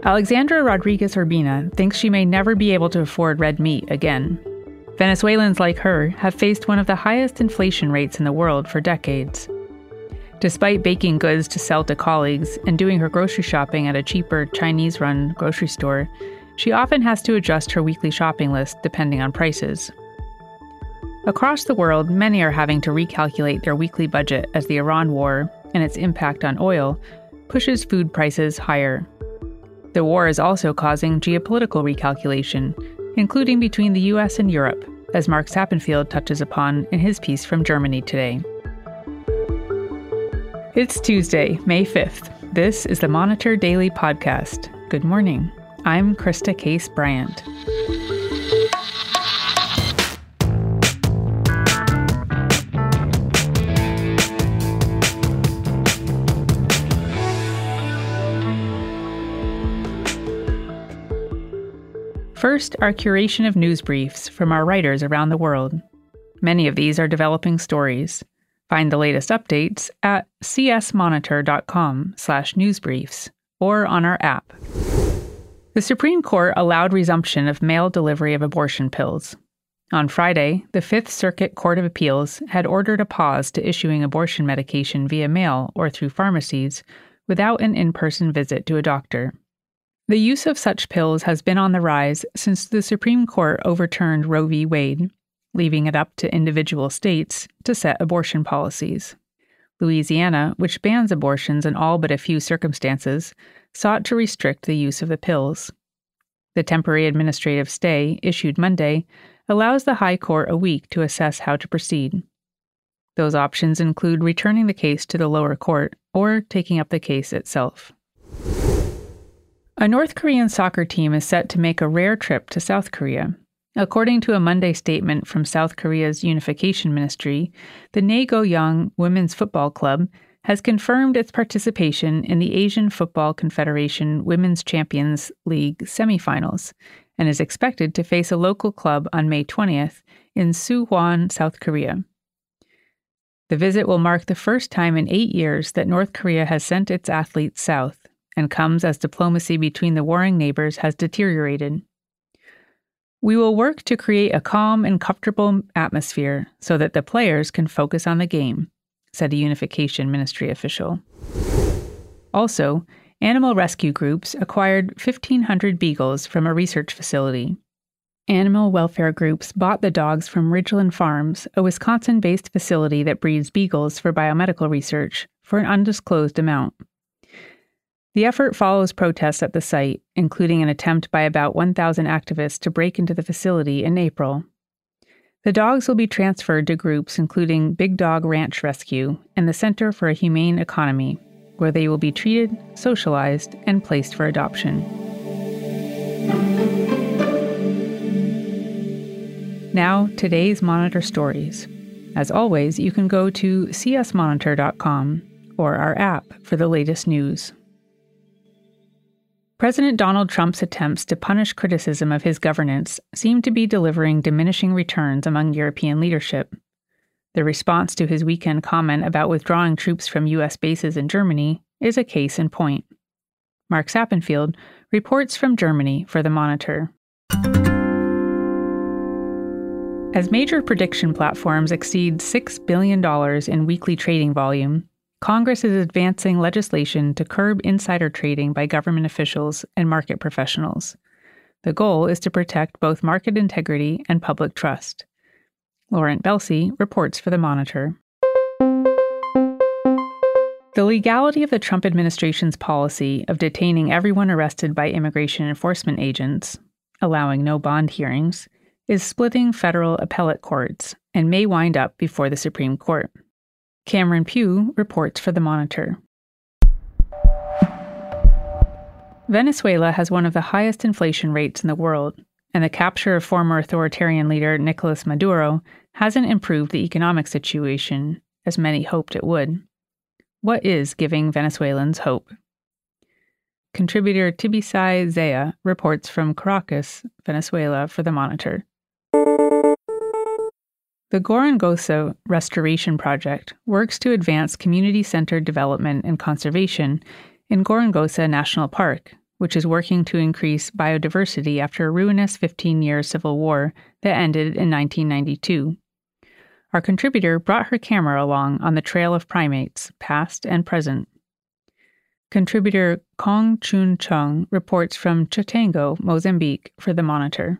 Alexandra Rodriguez Urbina thinks she may never be able to afford red meat again. Venezuelans like her have faced one of the highest inflation rates in the world for decades. Despite baking goods to sell to colleagues and doing her grocery shopping at a cheaper Chinese-run grocery store, she often has to adjust her weekly shopping list depending on prices. Across the world, many are having to recalculate their weekly budget as the Iran war and its impact on oil pushes food prices higher. The war is also causing geopolitical recalculation, including between the US and Europe, as Mark Sappenfield touches upon in his piece from Germany today. It's Tuesday, May 5th. This is the Monitor Daily Podcast. Good morning. I'm Krista Case Bryant. First, our curation of news briefs from our writers around the world. Many of these are developing stories. Find the latest updates at csmonitor.com/newsbriefs or on our app. The Supreme Court allowed resumption of mail delivery of abortion pills. On Friday, the Fifth Circuit Court of Appeals had ordered a pause to issuing abortion medication via mail or through pharmacies without an in-person visit to a doctor. The use of such pills has been on the rise since the Supreme Court overturned Roe v. Wade, leaving it up to individual states to set abortion policies. Louisiana, which bans abortions in all but a few circumstances, sought to restrict the use of the pills. The temporary administrative stay, issued Monday, allows the High Court a week to assess how to proceed. Those options include returning the case to the lower court or taking up the case itself. A North Korean soccer team is set to make a rare trip to South Korea. According to a Monday statement from South Korea's Unification Ministry, the Naegoyeong Women's Football Club has confirmed its participation in the Asian Football Confederation Women's Champions League semifinals and is expected to face a local club on May 20th in Suwon, South Korea. The visit will mark the first time in 8 years that North Korea has sent its athletes south, and comes as diplomacy between the warring neighbors has deteriorated. We will work to create a calm and comfortable atmosphere so that the players can focus on the game, said a Unification Ministry official. Also, animal rescue groups acquired 1,500 beagles from a research facility. Animal welfare groups bought the dogs from Ridgeland Farms, a Wisconsin-based facility that breeds beagles for biomedical research, for an undisclosed amount. The effort follows protests at the site, including an attempt by about 1,000 activists to break into the facility in April. The dogs will be transferred to groups including Big Dog Ranch Rescue and the Center for a Humane Economy, where they will be treated, socialized, and placed for adoption. Now, today's Monitor stories. As always, you can go to csmonitor.com or our app for the latest news. President Donald Trump's attempts to punish criticism of his governance seem to be delivering diminishing returns among European leadership. The response to his weekend comment about withdrawing troops from U.S. bases in Germany is a case in point. Mark Sappenfield reports from Germany for the Monitor. As major prediction platforms exceed $6 billion in weekly trading volume, Congress is advancing legislation to curb insider trading by government officials and market professionals. The goal is to protect both market integrity and public trust. Laurent Belsey reports for the Monitor. The legality of the Trump administration's policy of detaining everyone arrested by immigration enforcement agents, allowing no bond hearings, is splitting federal appellate courts and may wind up before the Supreme Court. Cameron Pugh reports for the Monitor. Venezuela has one of the highest inflation rates in the world, and the capture of former authoritarian leader Nicolas Maduro hasn't improved the economic situation as many hoped it would. What is giving Venezuelans hope? Contributor Tibisay Zea reports from Caracas, Venezuela for the Monitor. The Gorongosa Restoration Project works to advance community-centered development and conservation in Gorongosa National Park, which is working to increase biodiversity after a ruinous 15-year civil war that ended in 1992. Our contributor brought her camera along on the trail of primates, past and present. Contributor Kong Chun Chung reports from Chitengo, Mozambique, for The Monitor.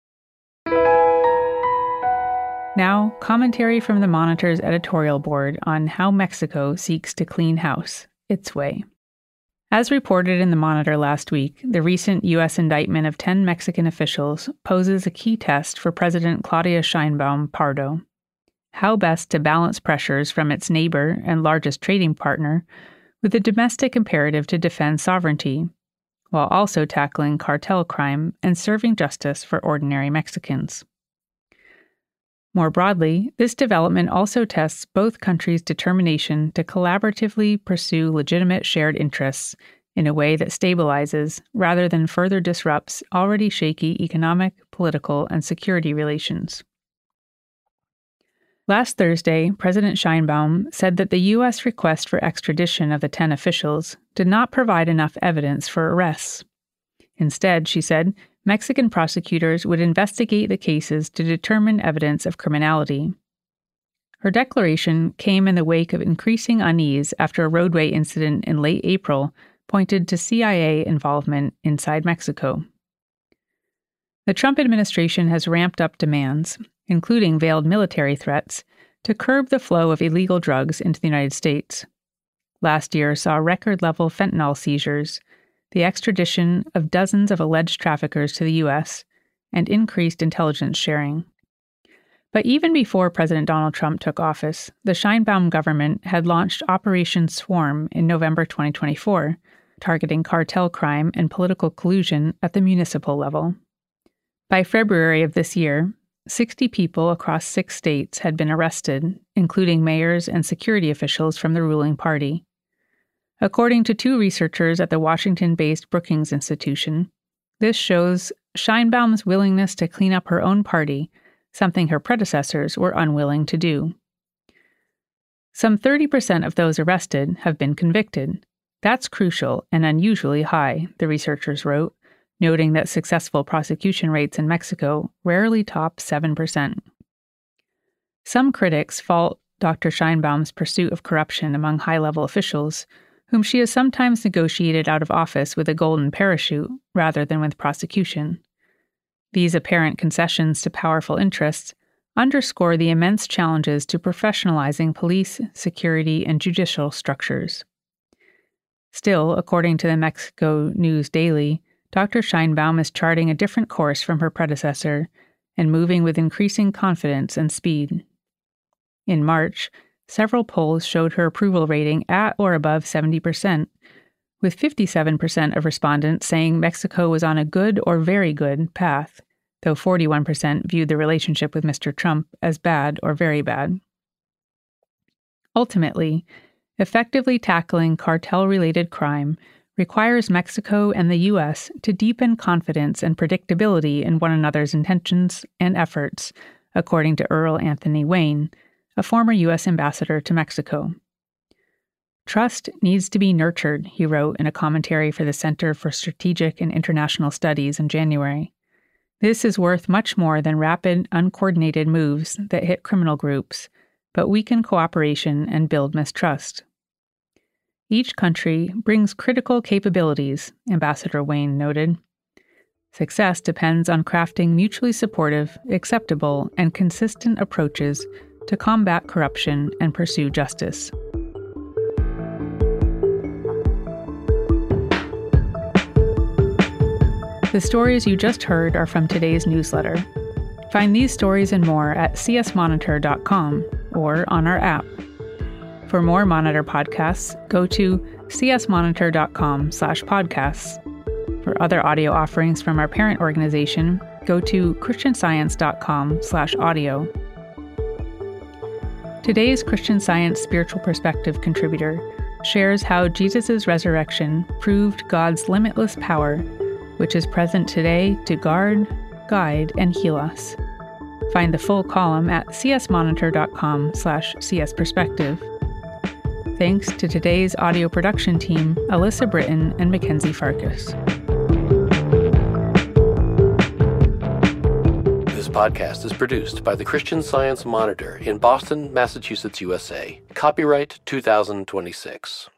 Now, commentary from The Monitor's editorial board on how Mexico seeks to clean house its way. As reported in The Monitor last week, the recent U.S. indictment of 10 Mexican officials poses a key test for President Claudia Sheinbaum Pardo. How best to balance pressures from its neighbor and largest trading partner with the domestic imperative to defend sovereignty, while also tackling cartel crime and serving justice for ordinary Mexicans. More broadly, this development also tests both countries' determination to collaboratively pursue legitimate shared interests in a way that stabilizes rather than further disrupts already shaky economic, political, and security relations. Last Thursday, President Sheinbaum said that the U.S. request for extradition of the 10 officials did not provide enough evidence for arrests. Instead, she said, Mexican prosecutors would investigate the cases to determine evidence of criminality. Her declaration came in the wake of increasing unease after a roadway incident in late April pointed to CIA involvement inside Mexico. The Trump administration has ramped up demands, including veiled military threats, to curb the flow of illegal drugs into the United States. Last year saw record-level fentanyl seizures, the extradition of dozens of alleged traffickers to the U.S., and increased intelligence sharing. But even before President Donald Trump took office, the Sheinbaum government had launched Operation Swarm in November 2024, targeting cartel crime and political collusion at the municipal level. By February of this year, 60 people across 6 states had been arrested, including mayors and security officials from the ruling party. According to 2 researchers at the Washington-based Brookings Institution, this shows Sheinbaum's willingness to clean up her own party, something her predecessors were unwilling to do. Some 30% of those arrested have been convicted. That's crucial and unusually high, the researchers wrote, noting that successful prosecution rates in Mexico rarely top 7%. Some critics fault Dr. Sheinbaum's pursuit of corruption among high-level officials, whom she has sometimes negotiated out of office with a golden parachute rather than with prosecution. These apparent concessions to powerful interests underscore the immense challenges to professionalizing police, security, and judicial structures. Still, according to the Mexico News Daily, Dr. Sheinbaum is charting a different course from her predecessor and moving with increasing confidence and speed. In March, several polls showed her approval rating at or above 70%, with 57% of respondents saying Mexico was on a good or very good path, though 41% viewed the relationship with Mr. Trump as bad or very bad. Ultimately, effectively tackling cartel-related crime requires Mexico and the U.S. to deepen confidence and predictability in one another's intentions and efforts, according to Earl Anthony Wayne, a former U.S. ambassador to Mexico. Trust needs to be nurtured, he wrote in a commentary for the Center for Strategic and International Studies in January. This is worth much more than rapid, uncoordinated moves that hit criminal groups, but weaken cooperation and build mistrust. Each country brings critical capabilities, Ambassador Wayne noted. Success depends on crafting mutually supportive, acceptable, and consistent approaches to combat corruption and pursue justice. The stories you just heard are from today's newsletter. Find these stories and more at csmonitor.com or on our app. For more Monitor podcasts, go to csmonitor.com/podcasts. For other audio offerings from our parent organization, go to christianscience.com/audio. Today's Christian Science Spiritual Perspective contributor shares how Jesus' resurrection proved God's limitless power, which is present today to guard, guide, and heal us. Find the full column at csmonitor.com/csperspective. Thanks to today's audio production team, Alyssa Britton and Mackenzie Farkas. podcast is produced by the Christian Science Monitor in Boston, Massachusetts, USA. Copyright 2026.